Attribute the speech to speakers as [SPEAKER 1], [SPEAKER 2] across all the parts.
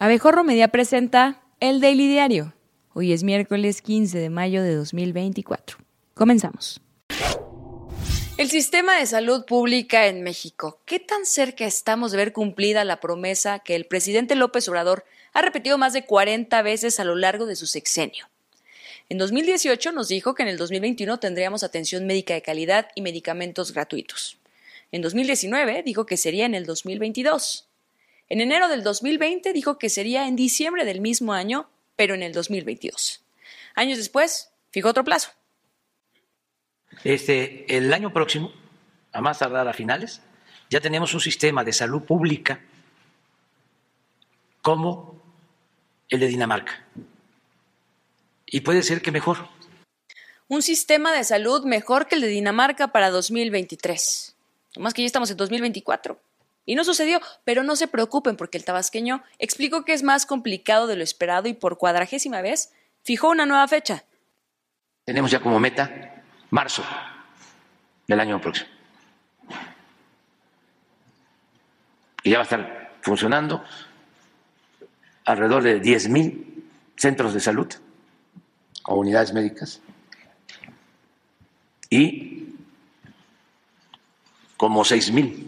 [SPEAKER 1] Abejorro Media presenta El Daily Diario. Hoy es miércoles 15 de mayo de 2024. Comenzamos. El sistema de salud pública en México. ¿Qué tan cerca estamos de ver cumplida la promesa que el presidente López Obrador ha repetido más de 40 veces a lo largo de su sexenio? En 2018 nos dijo que en el 2021 tendríamos atención médica de calidad y medicamentos gratuitos. En 2019 dijo que sería en el 2022. En enero del 2020 dijo que sería en diciembre del mismo año, pero en el 2022. Años después, fijó otro plazo.
[SPEAKER 2] El año próximo, a más tardar a finales, ya tenemos un sistema de salud pública como el de Dinamarca. Y puede ser que mejor.
[SPEAKER 1] Un sistema de salud mejor que el de Dinamarca para 2023. Nomás que ya estamos en 2024. Y no sucedió, pero no se preocupen porque el tabasqueño explicó que es más complicado de lo esperado y por 40ª vez fijó una nueva fecha.
[SPEAKER 2] Tenemos ya como meta marzo del año próximo. Y ya va a estar funcionando alrededor de 10,000 centros de salud o unidades médicas y como 6,000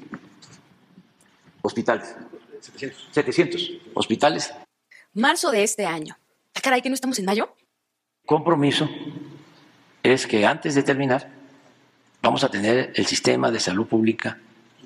[SPEAKER 2] hospitales, 700 hospitales.
[SPEAKER 1] Marzo de este año. ¿Ah, caray, que no estamos en mayo?
[SPEAKER 2] Compromiso es que antes de terminar vamos a tener el sistema de salud pública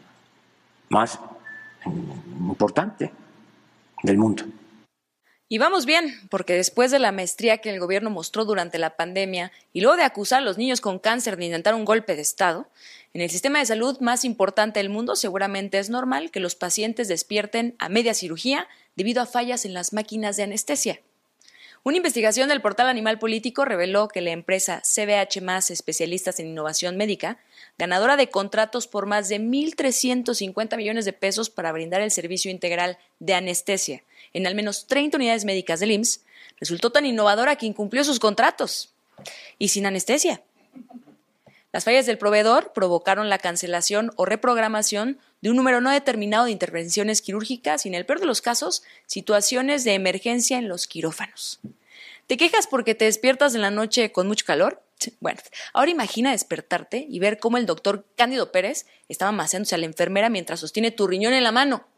[SPEAKER 2] más importante del mundo.
[SPEAKER 1] Y vamos bien, porque después de la maestría que el gobierno mostró durante la pandemia y luego de acusar a los niños con cáncer de intentar un golpe de Estado, en el sistema de salud más importante del mundo seguramente es normal que los pacientes despierten a media cirugía debido a fallas en las máquinas de anestesia. Una investigación del portal Animal Político reveló que la empresa CBH+, especialistas en innovación médica, ganadora de contratos por más de 1.350 millones de pesos para brindar el servicio integral de anestesia en al menos 30 unidades médicas del IMSS, resultó tan innovadora que incumplió sus contratos. Y sin anestesia. Las fallas del proveedor provocaron la cancelación o reprogramación de un número no determinado de intervenciones quirúrgicas y, en el peor de los casos, situaciones de emergencia en los quirófanos. ¿Te quejas porque te despiertas en la noche con mucho calor? Bueno, ahora imagina despertarte y ver cómo el doctor Cándido Pérez estaba masajeándose a la enfermera mientras sostiene tu riñón en la mano.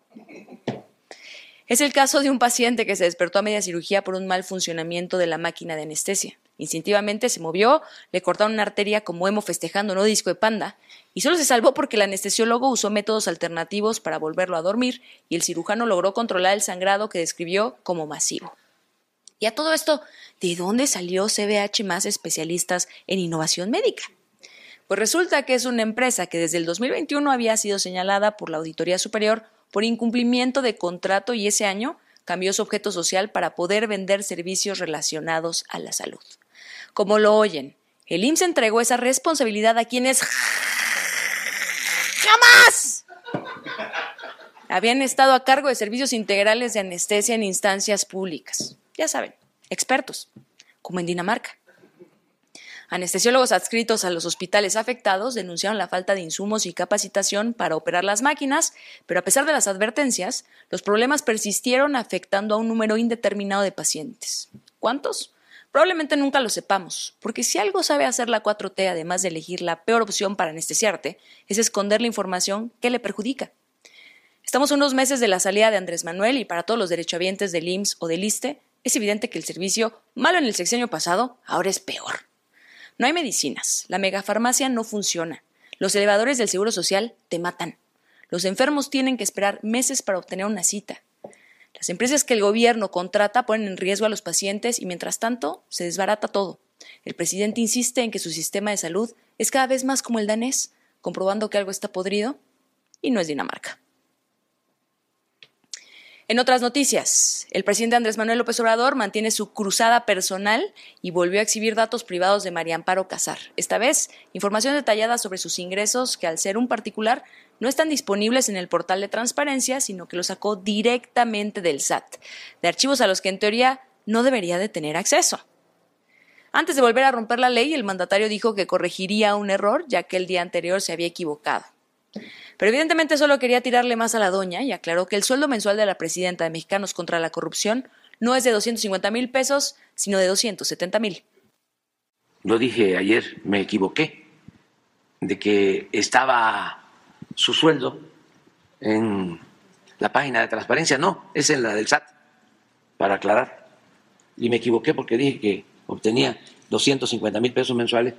[SPEAKER 1] Es el caso de un paciente que se despertó a media cirugía por un mal funcionamiento de la máquina de anestesia. Instintivamente se movió, le cortaron una arteria como emo festejando no disco de panda y solo se salvó porque el anestesiólogo usó métodos alternativos para volverlo a dormir y el cirujano logró controlar el sangrado que describió como masivo. Y a todo esto, ¿de dónde salió CBH+ especialistas en innovación médica? Pues resulta que es una empresa que desde el 2021 había sido señalada por la Auditoría Superior por incumplimiento de contrato y ese año cambió su objeto social para poder vender servicios relacionados a la salud. Como lo oyen, el IMSS entregó esa responsabilidad a quienes ¡jamás! Habían estado a cargo de servicios integrales de anestesia en instancias públicas. Ya saben, expertos, como en Dinamarca. Anestesiólogos adscritos a los hospitales afectados denunciaron la falta de insumos y capacitación para operar las máquinas, pero a pesar de las advertencias, los problemas persistieron afectando a un número indeterminado de pacientes. ¿Cuántos? Probablemente nunca lo sepamos, porque si algo sabe hacer la 4T, además de elegir la peor opción para anestesiarte, es esconder la información que le perjudica. Estamos a unos meses de la salida de Andrés Manuel y para todos los derechohabientes del IMSS o del ISSSTE, es evidente que el servicio, malo en el sexenio pasado, ahora es peor. No hay medicinas, la megafarmacia no funciona, los elevadores del Seguro Social te matan, los enfermos tienen que esperar meses para obtener una cita. Las empresas que el gobierno contrata ponen en riesgo a los pacientes y mientras tanto se desbarata todo. El presidente insiste en que su sistema de salud es cada vez más como el danés, comprobando que algo está podrido y no es Dinamarca. En otras noticias, el presidente Andrés Manuel López Obrador mantiene su cruzada personal y volvió a exhibir datos privados de María Amparo Casar. Esta vez, información detallada sobre sus ingresos que, al ser un particular, no están disponibles en el portal de transparencia, sino que los sacó directamente del SAT, de archivos a los que en teoría no debería de tener acceso. Antes de volver a romper la ley, el mandatario dijo que corregiría un error, ya que el día anterior se había equivocado. Pero evidentemente solo quería tirarle más a la doña y aclaró que el sueldo mensual de la presidenta de Mexicanos contra la Corrupción no es de 250,000 pesos, sino de 270,000.
[SPEAKER 2] Lo dije ayer, me equivoqué, de que estaba su sueldo en la página de transparencia. No, es en la del SAT, para aclarar. Y me equivoqué porque dije que obtenía 250,000 pesos mensuales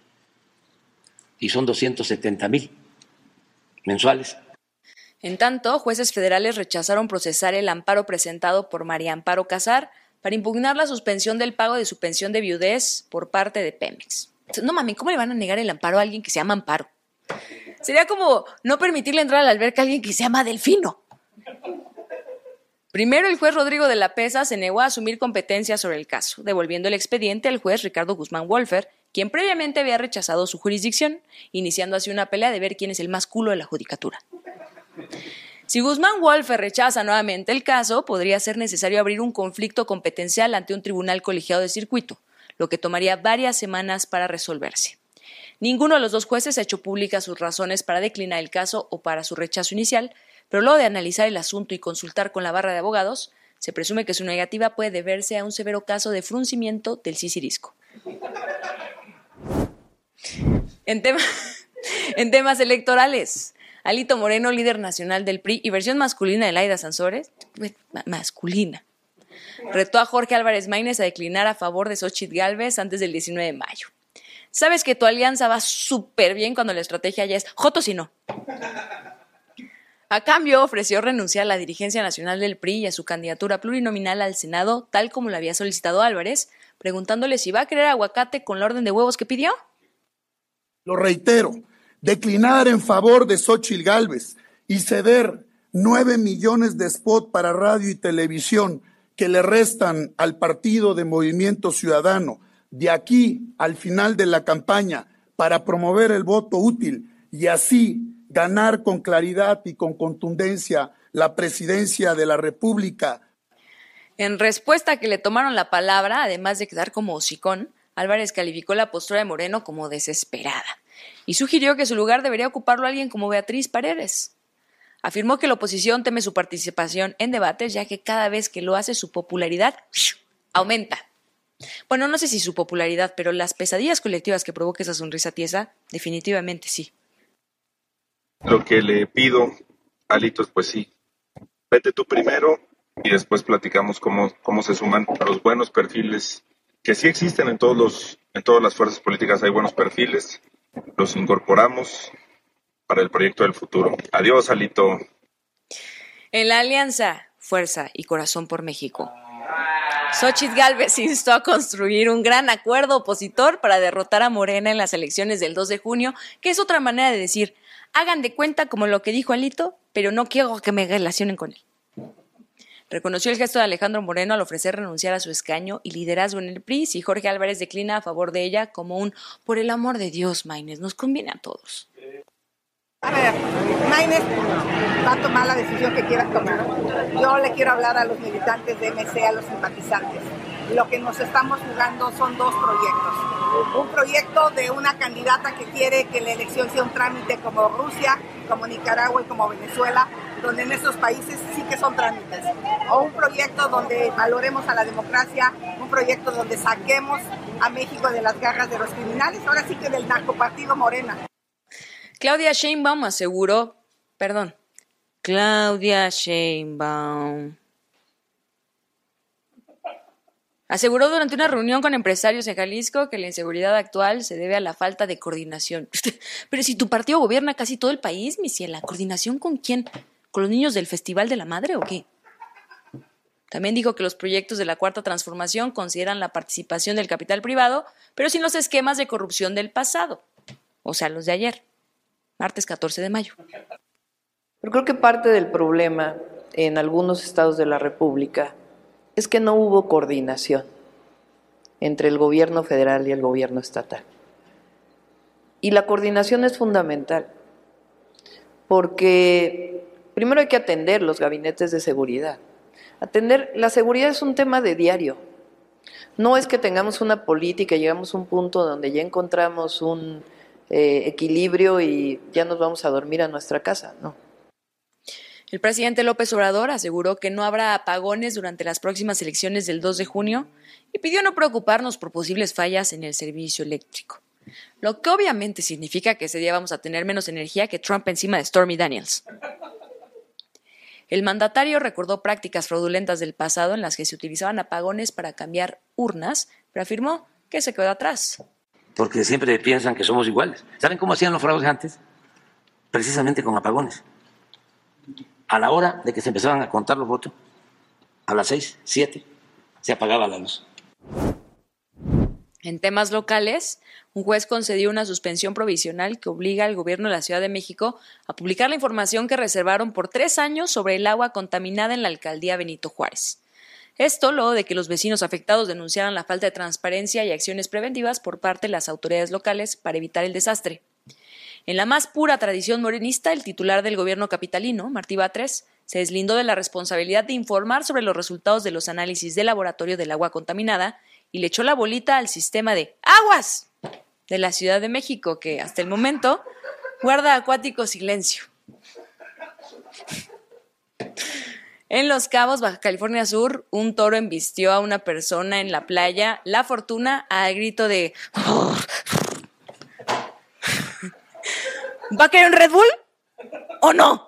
[SPEAKER 2] y son 270,000 mensuales.
[SPEAKER 1] En tanto, jueces federales rechazaron procesar el amparo presentado por María Amparo Casar para impugnar la suspensión del pago de su pensión de viudez por parte de Pemex. No mami, ¿cómo le van a negar el amparo a alguien que se llama Amparo? Sería como no permitirle entrar a la alberca a alguien que se llama Delfino. Primero, el juez Rodrigo de la Pesa se negó a asumir competencia sobre el caso, devolviendo el expediente al juez Ricardo Guzmán Wolfer, quien previamente había rechazado su jurisdicción, iniciando así una pelea de ver quién es el más culo de la judicatura. Si Guzmán Wolfer rechaza nuevamente el caso, podría ser necesario abrir un conflicto competencial ante un tribunal colegiado de circuito, lo que tomaría varias semanas para resolverse. Ninguno de los dos jueces ha hecho públicas sus razones para declinar el caso o para su rechazo inicial, pero luego de analizar el asunto y consultar con la barra de abogados, se presume que su negativa puede deberse a un severo caso de fruncimiento del sisirisco. En temas electorales, Alito Moreno, líder nacional del PRI y versión masculina de Laida Sansores, masculina, retó a Jorge Álvarez Maínez a declinar a favor de Xóchitl Gálvez antes del 19 de mayo. Sabes que tu alianza va súper bien cuando la estrategia ya es jotos y no. A cambio, ofreció renunciar a la dirigencia nacional del PRI y a su candidatura plurinominal al Senado, tal como lo había solicitado Álvarez, preguntándole si va a querer aguacate con la orden de huevos que pidió.
[SPEAKER 3] Lo reitero, declinar en favor de Xóchitl Gálvez y ceder 9 millones de spot para radio y televisión que le restan al partido de Movimiento Ciudadano de aquí al final de la campaña para promover el voto útil y así ganar con claridad y con contundencia la presidencia de la República.
[SPEAKER 1] En respuesta a que le tomaron la palabra, además de quedar como hocicón, Álvarez calificó la postura de Moreno como desesperada y sugirió que su lugar debería ocuparlo alguien como Beatriz Paredes. Afirmó que la oposición teme su participación en debates, ya que cada vez que lo hace su popularidad aumenta. Bueno, no sé si su popularidad, pero las pesadillas colectivas que provoca esa sonrisa tiesa, definitivamente sí.
[SPEAKER 4] Lo que le pido, Alitos, pues sí, vete tú primero y después platicamos cómo se suman los buenos perfiles que sí existen en todas las fuerzas políticas. Hay buenos perfiles, los incorporamos para el proyecto del futuro. Adiós, Alito.
[SPEAKER 1] En la alianza, Fuerza y Corazón por México, Xóchitl Gálvez instó a construir un gran acuerdo opositor para derrotar a Morena en las elecciones del 2 de junio, que es otra manera de decir, hagan de cuenta como lo que dijo Alito, pero no quiero que me relacionen con él. Reconoció el gesto de Alejandro Moreno al ofrecer renunciar a su escaño y liderazgo en el PRI si Jorge Álvarez declina a favor de ella como un por el amor de Dios, Maínez, nos conviene a todos.
[SPEAKER 5] A ver, Maínez va a tomar la decisión que quiera tomar. Yo le quiero hablar a los militantes de MC, a los simpatizantes. Lo que nos estamos jugando son dos proyectos. Un proyecto de una candidata que quiere que la elección sea un trámite como Rusia, como Nicaragua y como Venezuela, donde en esos países sí que son trámites. O un proyecto donde valoremos a la democracia, un proyecto donde saquemos a México de las garras de los criminales, ahora sí que del narcopartido Morena.
[SPEAKER 1] Claudia Sheinbaum aseguró durante una reunión con empresarios en Jalisco que la inseguridad actual se debe a la falta de coordinación. Pero si tu partido gobierna casi todo el país, mi ciela, ¿coordinación con quién? ¿Con los niños del Festival de la Madre o qué? También dijo que los proyectos de la Cuarta Transformación consideran la participación del capital privado, pero sin los esquemas de corrupción del pasado, o sea, los de ayer, martes 14 de mayo.
[SPEAKER 6] Pero creo que parte del problema en algunos estados de la República es que no hubo coordinación entre el gobierno federal y el gobierno estatal. Y la coordinación es fundamental, porque primero hay que atender los gabinetes de seguridad. La seguridad es un tema de diario. No es que tengamos una política y llegamos a un punto donde ya encontramos un equilibrio y ya nos vamos a dormir a nuestra casa, ¿no?
[SPEAKER 1] El presidente López Obrador aseguró que no habrá apagones durante las próximas elecciones del 2 de junio y pidió no preocuparnos por posibles fallas en el servicio eléctrico, lo que obviamente significa que ese día vamos a tener menos energía que Trump encima de Stormy Daniels. El mandatario recordó prácticas fraudulentas del pasado en las que se utilizaban apagones para cambiar urnas, pero afirmó que se quedó atrás.
[SPEAKER 2] Porque siempre piensan que somos iguales. ¿Saben cómo hacían los fraudes antes? Precisamente con apagones. A la hora de que se empezaban a contar los votos, a las 6, 7, se apagaba la luz.
[SPEAKER 1] En temas locales, un juez concedió una suspensión provisional que obliga al gobierno de la Ciudad de México a publicar la información que reservaron por 3 años sobre el agua contaminada en la alcaldía Benito Juárez. Esto luego de que los vecinos afectados denunciaran la falta de transparencia y acciones preventivas por parte de las autoridades locales para evitar el desastre. En la más pura tradición morenista, el titular del gobierno capitalino, Martí Batres, se deslindó de la responsabilidad de informar sobre los resultados de los análisis de laboratorio del agua contaminada y le echó la bolita al sistema de aguas de la Ciudad de México, que hasta el momento guarda acuático silencio. En Los Cabos, Baja California Sur, un toro embistió a una persona en la playa La Fortuna al grito de ¿va a querer un Red Bull o no?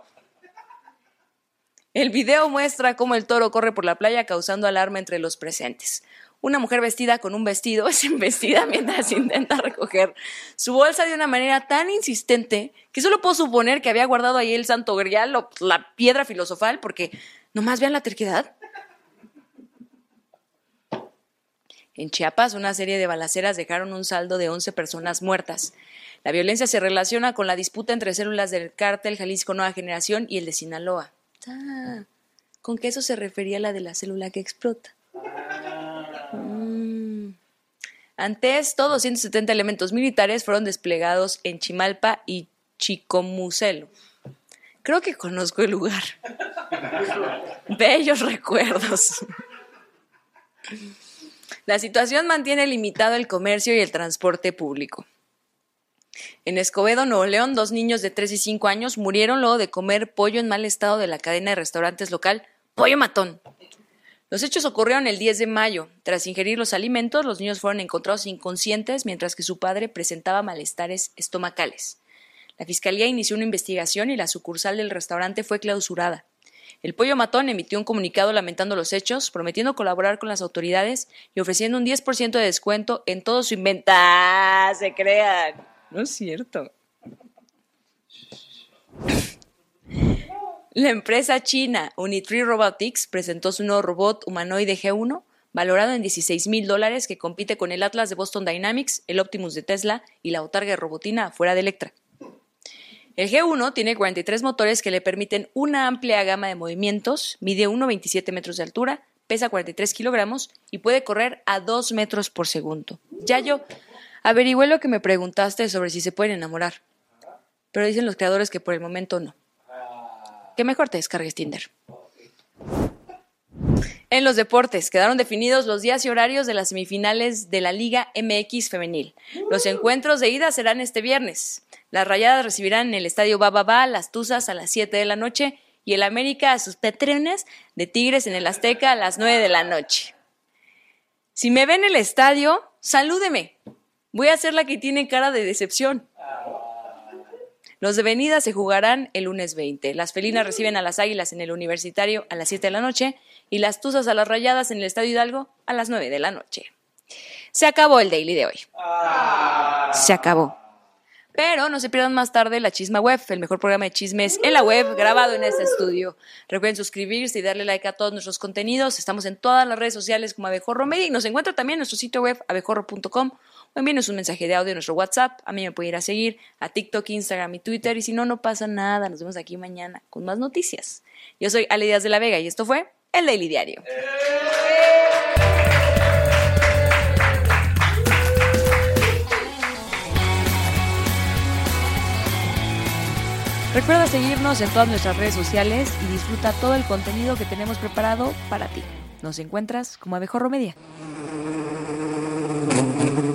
[SPEAKER 1] El video muestra cómo el toro corre por la playa causando alarma entre los presentes. Una mujer vestida con un vestido es embestida mientras intenta recoger su bolsa de una manera tan insistente que solo puedo suponer que había guardado ahí el santo grial o la piedra filosofal, porque nomás vean la terquedad. En Chiapas, una serie de balaceras dejaron un saldo de 11 personas muertas. La violencia se relaciona con la disputa entre células del cártel Jalisco Nueva Generación y el de Sinaloa. ¿Con qué eso se refería la de la célula que explota? Ante esto, 270 elementos militares fueron desplegados en Chimalpa y Chicomucelo. Creo que conozco el lugar. Bellos recuerdos. La situación mantiene limitado el comercio y el transporte público. En Escobedo, Nuevo León, 2 niños de 3 y 5 años murieron luego de comer pollo en mal estado de la cadena de restaurantes local Pollo Matón. Los hechos ocurrieron el 10 de mayo. Tras ingerir los alimentos, los niños fueron encontrados inconscientes mientras que su padre presentaba malestares estomacales. La fiscalía inició una investigación y la sucursal del restaurante fue clausurada. El Pollo Matón emitió un comunicado lamentando los hechos, prometiendo colaborar con las autoridades y ofreciendo un 10% de descuento en todo su inventario. Se crean. No es cierto. La empresa china Unitree Robotics presentó su nuevo robot humanoide G1, valorado en $16,000, que compite con el Atlas de Boston Dynamics, el Optimus de Tesla y la Autarga de Robotina fuera de Electra. El G1 tiene 43 motores que le permiten una amplia gama de movimientos, mide 1,27 metros de altura, pesa 43 kilogramos y puede correr a 2 metros por segundo. Yayo, averigüé lo que me preguntaste sobre si se pueden enamorar, pero dicen los creadores que por el momento no. Que mejor te descargues Tinder. En los deportes, quedaron definidos los días y horarios de las semifinales de la Liga MX Femenil. Los encuentros de ida serán este viernes. Las Rayadas recibirán en el Estadio Bababá las Tuzas a las 7 de la noche y el América a sus Petrenes de Tigres en el Azteca a las 9 de la noche. Si me ven en el estadio, salúdeme. Voy a ser la que tiene cara de decepción. Los de venida se jugarán el lunes 20. Las felinas reciben a las Águilas en el Universitario a las 7 de la noche y las Tuzas a las Rayadas en el Estadio Hidalgo a las 9 de la noche. Se acabó el Daily de hoy. Se acabó. Pero no se pierdan más tarde La Chisma Web, el mejor programa de chismes en la web, grabado en este estudio. Recuerden suscribirse y darle like a todos nuestros contenidos. Estamos en todas las redes sociales como Abejorro Media y nos encuentra también en nuestro sitio web abejorro.com o envíenos un mensaje de audio en nuestro WhatsApp. A mí me puede ir a seguir a TikTok, Instagram y Twitter y si no, no pasa nada. Nos vemos aquí mañana con más noticias. Yo soy Ale Díaz de la Vega y esto fue El Daily Diario. Recuerda seguirnos en todas nuestras redes sociales y disfruta todo el contenido que tenemos preparado para ti. Nos encuentras como Abejorro Media.